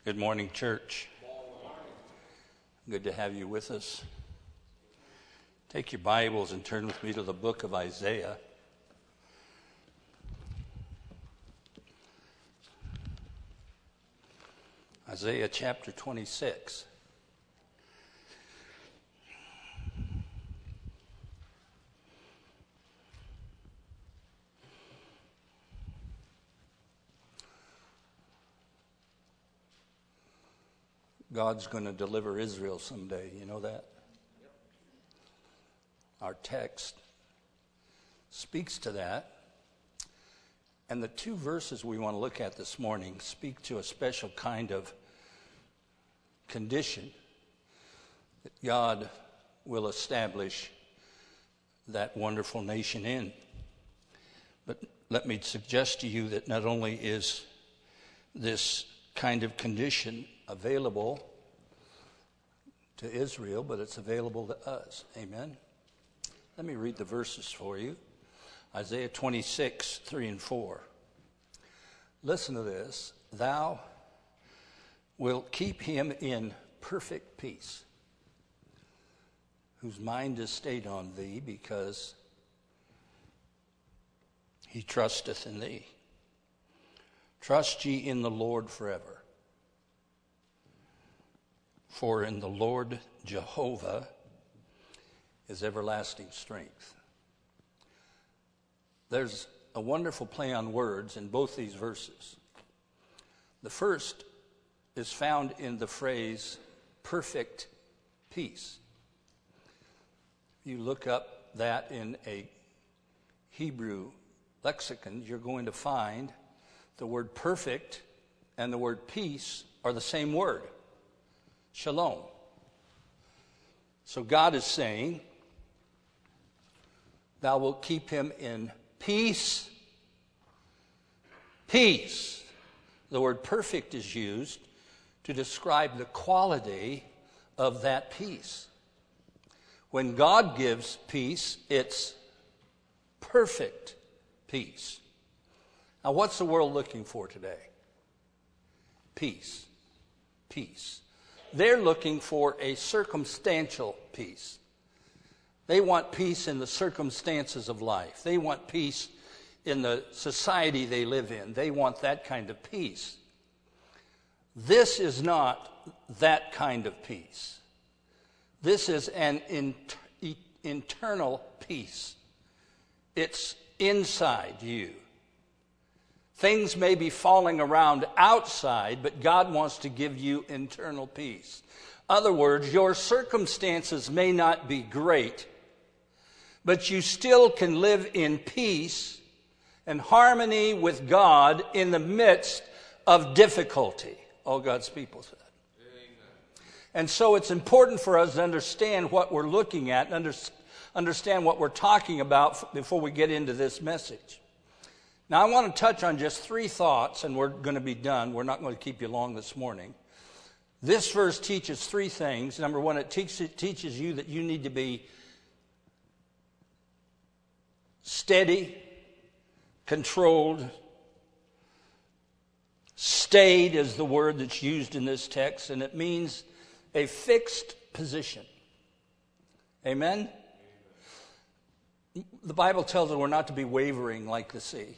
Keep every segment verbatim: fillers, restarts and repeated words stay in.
Good morning, church. Good to have you with us. Take your Bibles and turn with me to the book of Isaiah. Isaiah chapter twenty-six. God's going to deliver Israel someday. You know that? Yep. Our text speaks to that. And the two verses we want to look at this morning speak to a special kind of condition that God will establish that wonderful nation in. But let me suggest to you that not only is this kind of condition available to Israel, but it's available to us. Amen? Let me read the verses for you. Isaiah twenty-six, three and four. Listen to this. Thou wilt keep him in perfect peace, whose mind is stayed on thee, because he trusteth in thee. Trust ye in the Lord forever. For in the Lord Jehovah is everlasting strength. There's a wonderful play on words in both these verses. The first is found in the phrase perfect peace. You look up that in a Hebrew lexicon, you're going to find the word perfect and the word peace are the same word. Shalom. So God is saying, thou wilt keep him in peace. Peace. The word perfect is used to describe the quality of that peace. When God gives peace, it's perfect peace. Now, what's the world looking for today? Peace. Peace. They're looking for a circumstantial peace. They want peace in the circumstances of life. They want peace in the society they live in. They want that kind of peace. This is not that kind of peace. This is an in, e, internal peace. It's inside you. Things may be falling around outside, but God wants to give you internal peace. In other words, your circumstances may not be great, but you still can live in peace and harmony with God in the midst of difficulty. All God's people said. Amen. And so it's important for us to understand what we're looking at and under, understand what we're talking about before we get into this message. Now, I want to touch on just three thoughts, and we're going to be done. We're not going to keep you long this morning. This verse teaches three things. Number one, it, teach, it teaches you that you need to be steady, controlled. Stayed is the word that's used in this text, and it means a fixed position. Amen? The Bible tells us we're not to be wavering like the sea.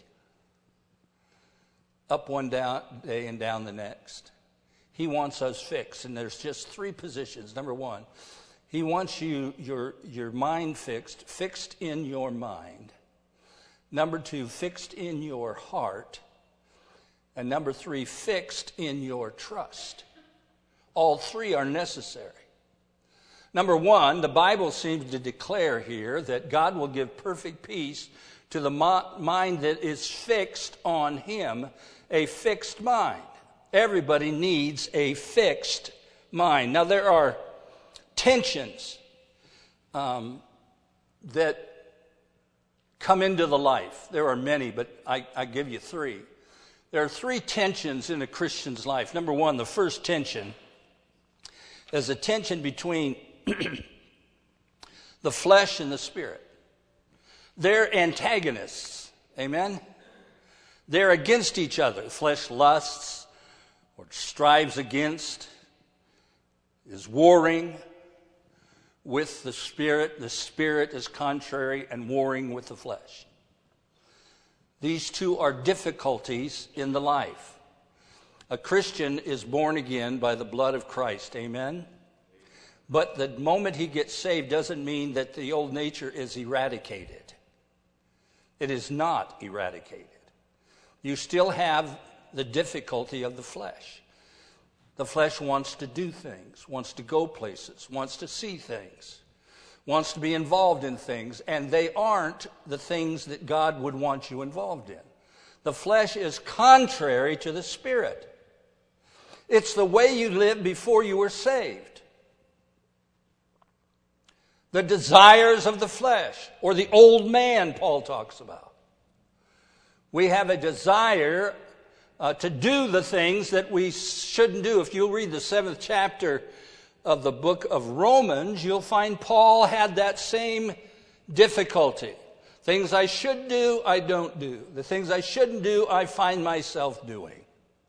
Up one down, day and down the next. He wants us fixed, and there's just three positions. Number one, he wants you your your mind fixed, fixed in your mind. Number two, fixed in your heart. And number three, fixed in your trust. All three are necessary. Number one, the Bible seems to declare here that God will give perfect peace to the mind that is fixed on him, a fixed mind. Everybody needs a fixed mind. Now, there are tensions um, that come into the life. There are many, but I, I give you three. There are three tensions in a Christian's life. Number one, the first tension is a tension between the flesh and the spirit. They're antagonists. Amen? They're against each other. Flesh lusts, or strives against, is warring with the Spirit. The Spirit is contrary and warring with the flesh. These two are difficulties in the life. A Christian is born again by the blood of Christ. Amen? But the moment he gets saved doesn't mean that the old nature is eradicated. It is not eradicated. You still have the difficulty of the flesh. The flesh wants to do things, wants to go places, wants to see things, wants to be involved in things, and they aren't the things that God would want you involved in. The flesh is contrary to the Spirit. It's the way you lived before you were saved. The desires of the flesh, or the old man, Paul talks about. We have a desire uh, to do the things that we shouldn't do. If you'll read the seventh chapter of the book of Romans, you'll find Paul had that same difficulty. Things I should do, I don't do. The things I shouldn't do, I find myself doing.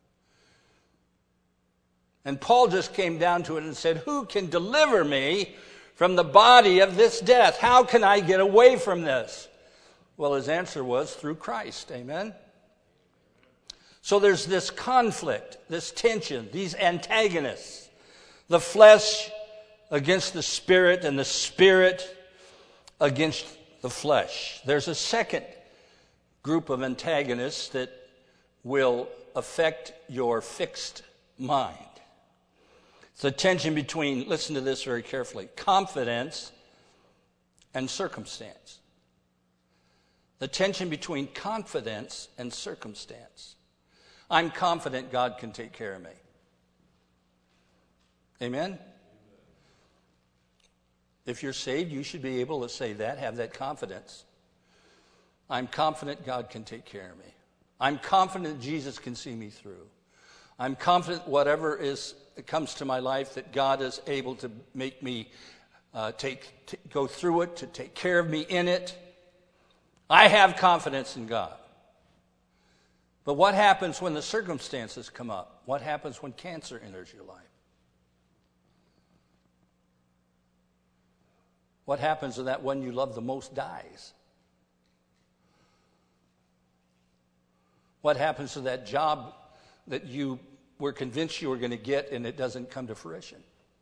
And Paul just came down to it and said, who can deliver me from the body of this death? How can I get away from this? Well, his answer was through Christ. Amen? So there's this conflict, this tension, these antagonists. The flesh against the Spirit and the Spirit against the flesh. There's a second group of antagonists that will affect your fixed mind. It's the tension between, listen to this very carefully, confidence and circumstance. The tension between confidence and circumstance. I'm confident God can take care of me. Amen? If you're saved, you should be able to say that, have that confidence. I'm confident God can take care of me. I'm confident Jesus can see me through. I'm confident whatever is that comes to my life that God is able to make me uh, take t- go through it, to take care of me in it. I have confidence in God. But what happens when the circumstances come up? What happens when cancer enters your life? What happens when that one you love the most dies? What happens to that job that you were convinced you were going to get and it doesn't come to fruition?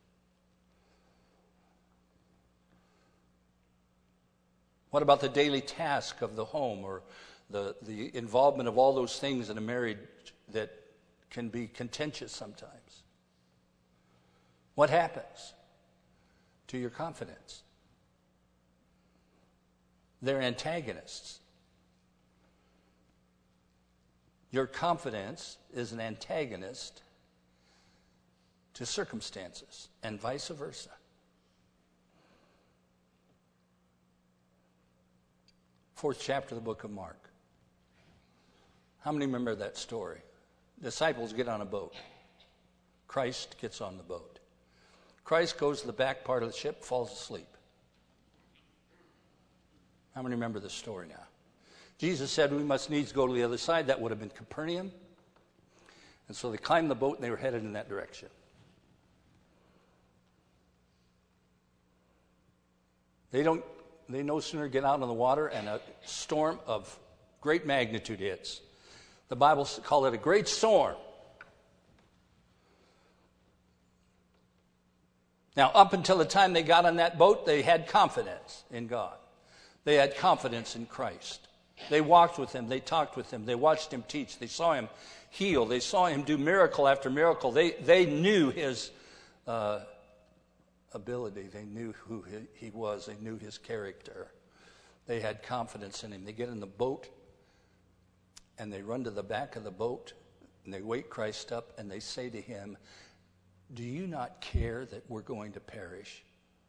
What about the daily task of the home, or the, the involvement of all those things in a marriage that can be contentious sometimes? What happens to your confidence? They're antagonists. Your confidence is an antagonist to circumstances, and vice versa. Fourth chapter of the book of Mark. How many remember that story? Disciples get on a boat. Christ gets on the boat. Christ goes to the back part of the ship, falls asleep. How many remember this story now? Jesus said we must needs go to the other side. That would have been Capernaum. And so they climbed the boat and they were headed in that direction. They don't, they no sooner get out on the water and a storm of great magnitude hits. The Bible calls it a great storm. Now, up until the time they got on that boat, they had confidence in God. They had confidence in Christ. They walked with him. They talked with him. They watched him teach. They saw him heal. They saw him do miracle after miracle. They, they knew his uh, ability. They knew who he, he was. They knew his character. They had confidence in him. They get in the boat, and they run to the back of the boat, and they wake Christ up, and they say to him, "Do you not care that we're going to perish?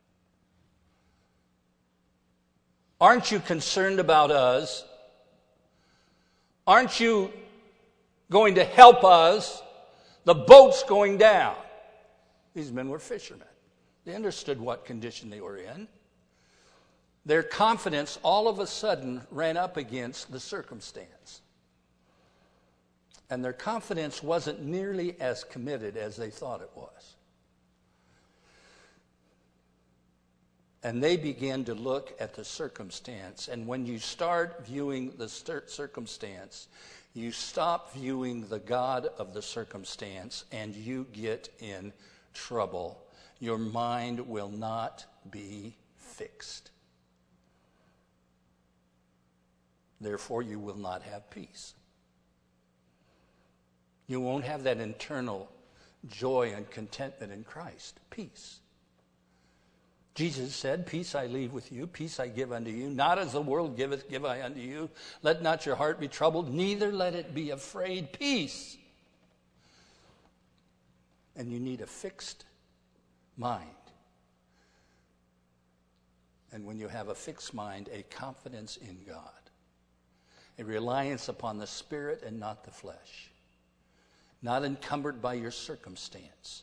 Aren't you concerned about us? Aren't you going to help us? The boat's going down." These men were fishermen. They understood what condition they were in. Their confidence all of a sudden ran up against the circumstance. And their confidence wasn't nearly as committed as they thought it was. And they began to look at the circumstance. And when you start viewing the circumstance, you stop viewing the God of the circumstance and you get in trouble. Your mind will not be fixed. Therefore, you will not have peace. You won't have that internal joy and contentment in Christ. Peace. Jesus said, peace I leave with you, peace I give unto you. Not as the world giveth, give I unto you. Let not your heart be troubled, neither let it be afraid. Peace. And you need a fixed mind. And when you have a fixed mind, a confidence in God. A reliance upon the Spirit and not the flesh. Not encumbered by your circumstance.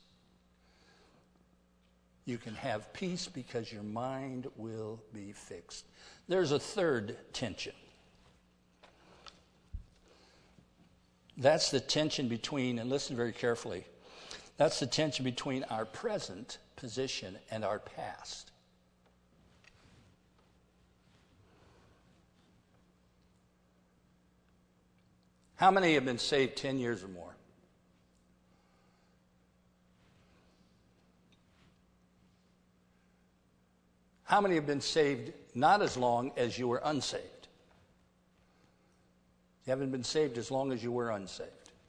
You can have peace because your mind will be fixed. There's a third tension. That's the tension between, and listen very carefully, that's the tension between our present position and our past. How many have been saved ten years or more? How many have been saved not as long as you were unsaved? You haven't been saved as long as you were unsaved.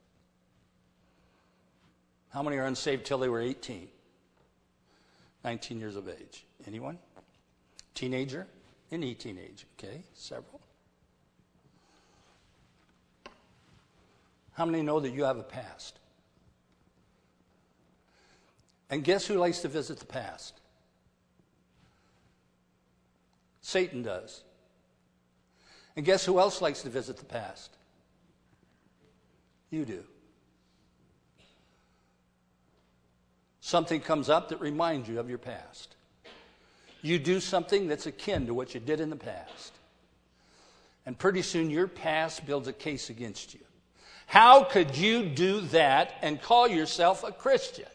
How many are unsaved till they were eighteen? nineteen years of age. Anyone? Teenager? Any teenage. Okay, several. How many know that you have a past? And guess who likes to visit the past? Satan does. And guess who else likes to visit the past? You do. Something comes up that reminds you of your past. You do something that's akin to what you did in the past. And pretty soon your past builds a case against you. How could you do that and call yourself a Christian?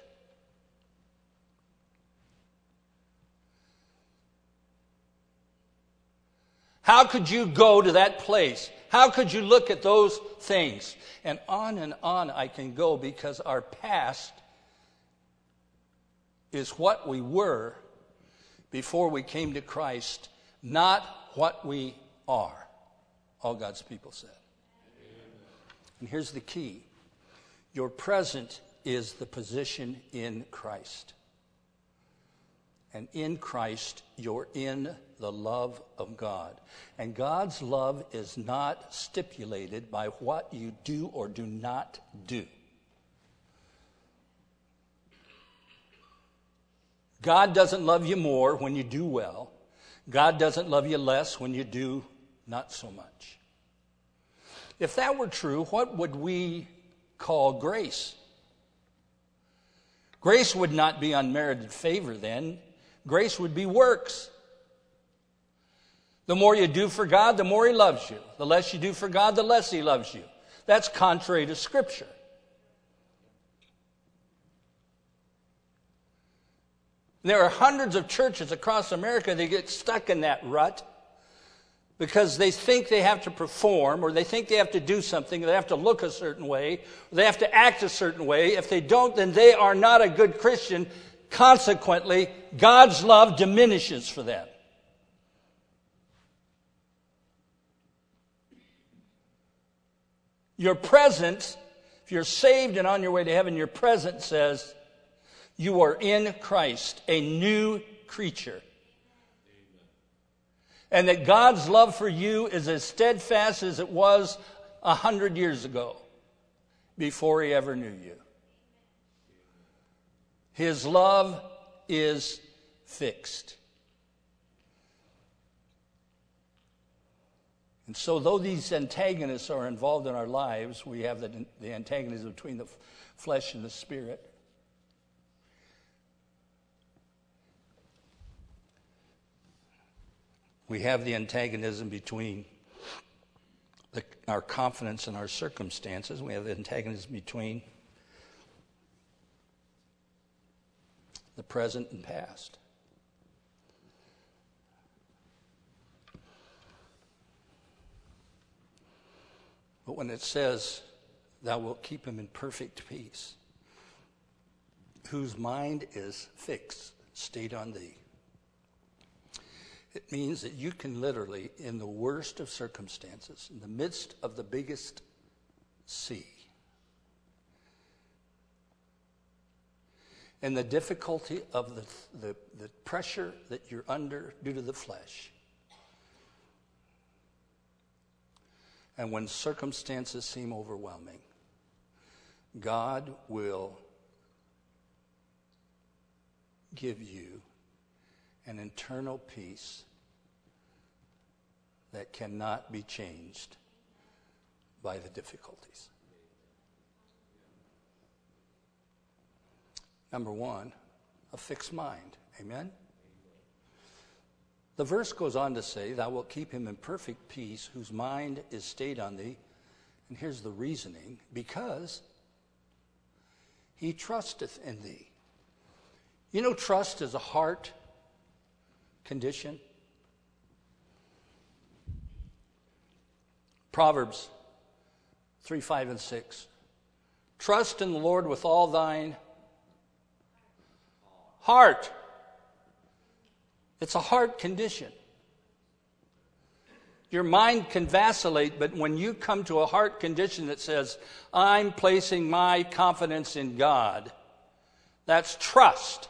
How could you go to that place? How could you look at those things? And on and on I can go, because our past is what we were before we came to Christ, not what we are. All God's people said. And here's the key. Your present is the position in Christ. And in Christ, you're in the love of God. And God's love is not stipulated by what you do or do not do. God doesn't love you more when you do well. God doesn't love you less when you do not so much. If that were true, what would we call grace? Grace would not be unmerited favor then. Grace would be works. The more you do for God, the more He loves you. The less you do for God, the less He loves you. That's contrary to Scripture. There are hundreds of churches across America that get stuck in that rut because they think they have to perform, or they think they have to do something, they have to look a certain way, or they have to act a certain way. If they don't, then they are not a good Christian. Consequently, God's love diminishes for them. Your present, if you're saved and on your way to heaven, your present says you are in Christ, a new creature. And that God's love for you is as steadfast as it was a hundred years ago, before He ever knew you. His love is fixed. And so though these antagonists are involved in our lives, we have the, the antagonism between the flesh and the spirit. We have the antagonism between the, our confidence in our circumstances. We have the antagonism between the present and past. But when it says, thou wilt keep him in perfect peace, whose mind is fixed, stayed on thee. It means that you can literally, in the worst of circumstances, in the midst of the biggest sea, in the difficulty of the, the, the pressure that you're under due to the flesh, and when circumstances seem overwhelming, God will give you an internal peace that cannot be changed by the difficulties. Number one, a fixed mind. Amen? The verse goes on to say, thou wilt keep him in perfect peace, whose mind is stayed on thee. And here's the reasoning, because he trusteth in thee. You know, trust is a heart condition. Proverbs three, five, and six. Trust in the Lord with all thine heart. It's a heart condition. Your mind can vacillate, but when you come to a heart condition that says, I'm placing my confidence in God, that's trust.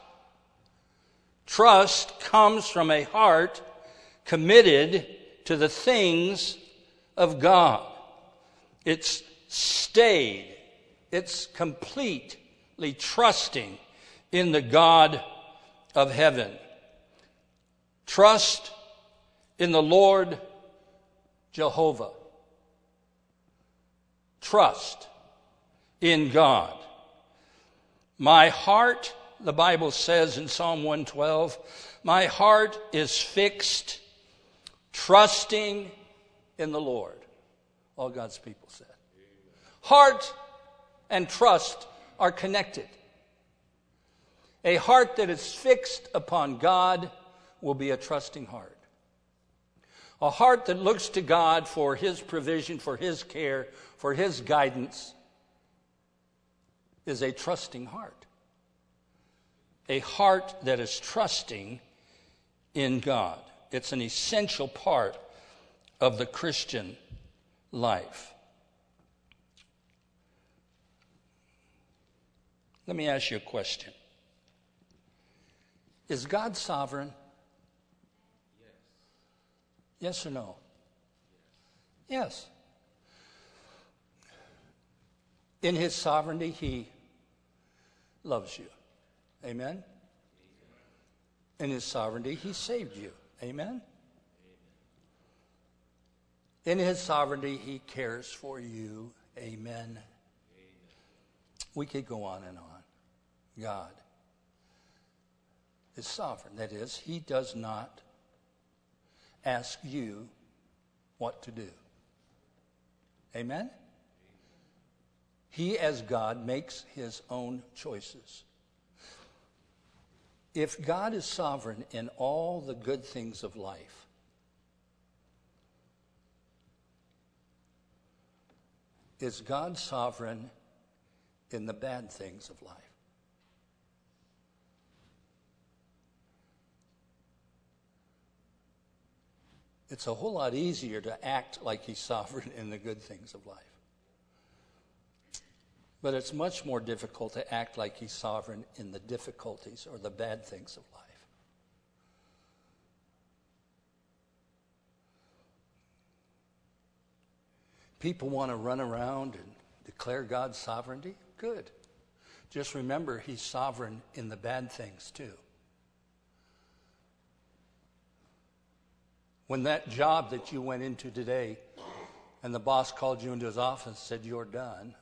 Trust comes from a heart committed to the things of God. It's stayed. It's completely trusting in the God of heaven. Trust in the Lord Jehovah. Trust in God. My heart, the Bible says in Psalm one twelve, my heart is fixed, trusting in the Lord. All God's people said. Heart and trust are connected. A heart that is fixed upon God will be a trusting heart. A heart that looks to God for his provision, for his care, for his guidance is a trusting heart. A heart that is trusting in God. It's an essential part of the Christian life. Let me ask you a question. Is God sovereign? Yes or no? Yes. In his sovereignty, he loves you. Amen? In his sovereignty, he saved you. Amen? In his sovereignty, he cares for you. Amen? We could go on and on. God is sovereign. That is, he does not ask you what to do. Amen? He, as God, makes his own choices. If God is sovereign in all the good things of life, is God sovereign in the bad things of life? It's a whole lot easier to act like he's sovereign in the good things of life. But it's much more difficult to act like he's sovereign in the difficulties or the bad things of life. People want to run around and declare God's sovereignty. Good. Just remember, he's sovereign in the bad things too. When that job that you went into today and the boss called you into his office and said, you're done,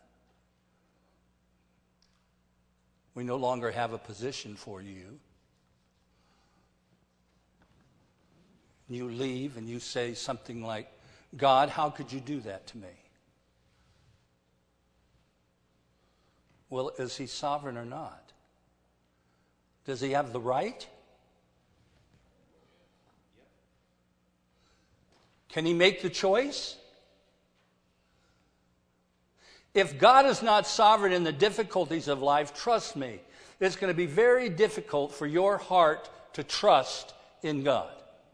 we no longer have a position for you. You leave and you say something like, God, how could you do that to me? Well, is he sovereign or not? Does he have the right? Can he make the choice? If God is not sovereign in the difficulties of life, trust me, it's going to be very difficult for your heart to trust in God.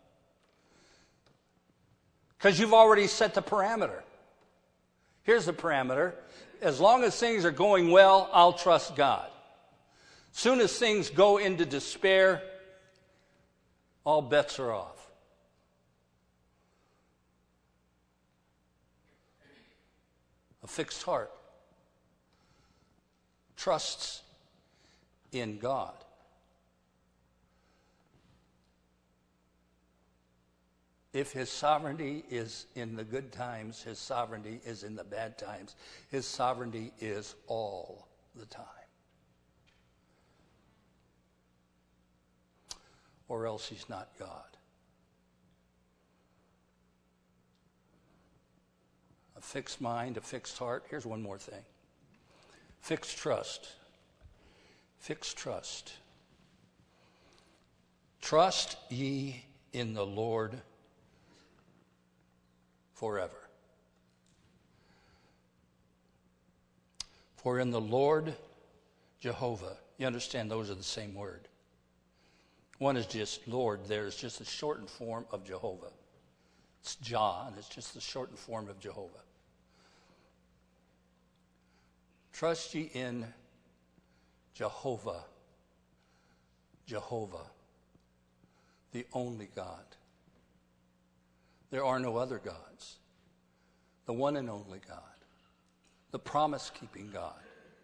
Because you've already set the parameter. Here's the parameter. As long as things are going well, I'll trust God. Soon as things go into despair, all bets are off. A fixed heart trusts in God. If his sovereignty is in the good times, his sovereignty is in the bad times. His sovereignty is all the time. Or else he's not God. A fixed mind, a fixed heart. Here's one more thing. Fixed trust. Fixed trust. Trust ye in the Lord forever. For in the Lord Jehovah, you understand those are the same word. One is just Lord, there is just a shortened form of Jehovah. It's Jah, and it's just the shortened form of Jehovah. Trust ye in Jehovah, Jehovah, the only God. There are no other gods. The one and only God. The promise-keeping God.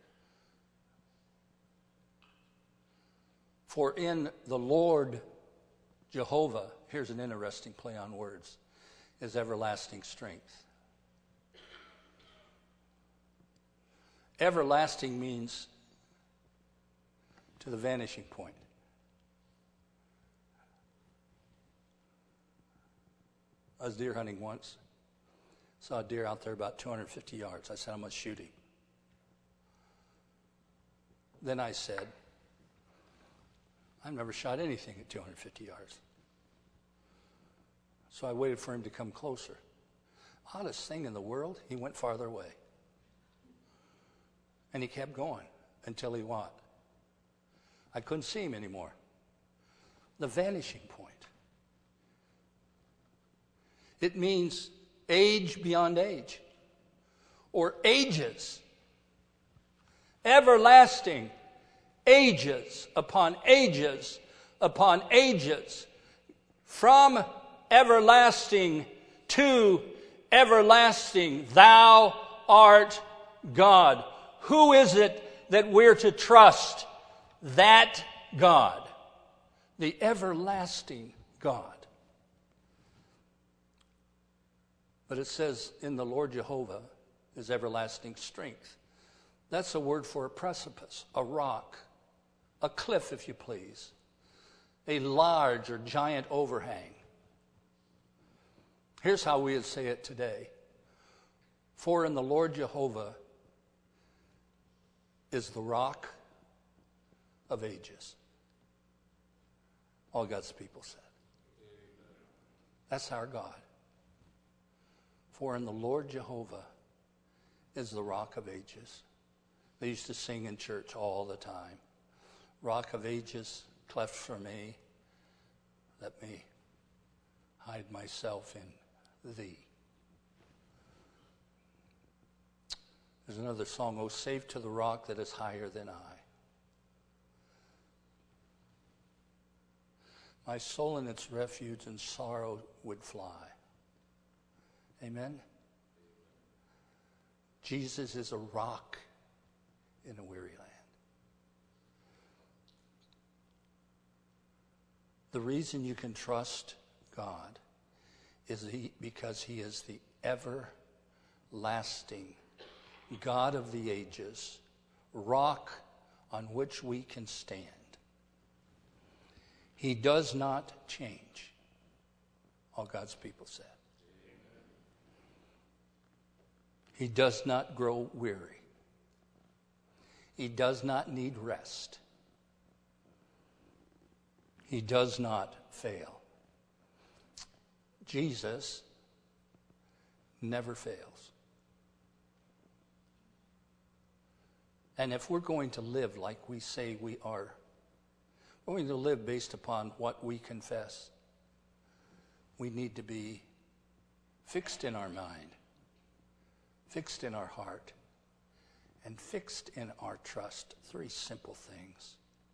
For in the Lord Jehovah, here's an interesting play on words, is everlasting strength. Everlasting means to the vanishing point. I was deer hunting once. Saw a deer out there about two hundred fifty yards. I said, I'm going to shoot him. Then I said, I've never shot anything at two hundred fifty yards. So I waited for him to come closer. Oddest thing in the world, he went farther away. And he kept going until he what? I couldn't see him anymore. The vanishing point. It means age beyond age, or ages, everlasting, ages upon ages upon ages, from everlasting to everlasting. Thou art God. Who is it that we're to trust? That God, the everlasting God. But it says in the Lord Jehovah is everlasting strength. That's a word for a precipice, a rock, a cliff, if you please, a large or giant overhang. Here's how we would say it today. For in the Lord Jehovah is the rock of ages. All God's people said. That's our God. For in the Lord Jehovah is the rock of ages. They used to sing in church all the time. Rock of ages, cleft for me, let me hide myself in thee. There's another song, Oh, save to the rock that is higher than I. My soul in its refuge and sorrow would fly. Amen? Jesus is a rock in a weary land. The reason you can trust God is he, because he is the everlasting God of the ages, rock on which we can stand. He does not change. All God's people said. He does not grow weary. He does not need rest. He does not fail. Jesus never fails. And if we're going to live like we say we are, we're going to live based upon what we confess, we need to be fixed in our mind, fixed in our heart, and fixed in our trust. Three simple things.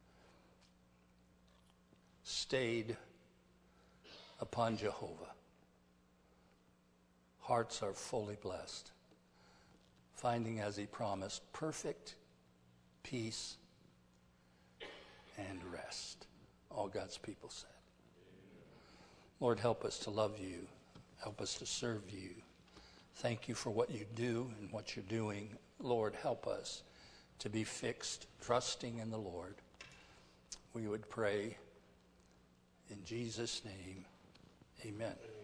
Stayed upon Jehovah. Hearts are fully blessed, finding, as he promised, perfect peace and rest. All God's people said. Lord, help us to love you. Help us to serve you. Thank you for what you do and what you're doing. Lord, help us to be fixed, trusting in the Lord. We would pray in Jesus' name. Amen.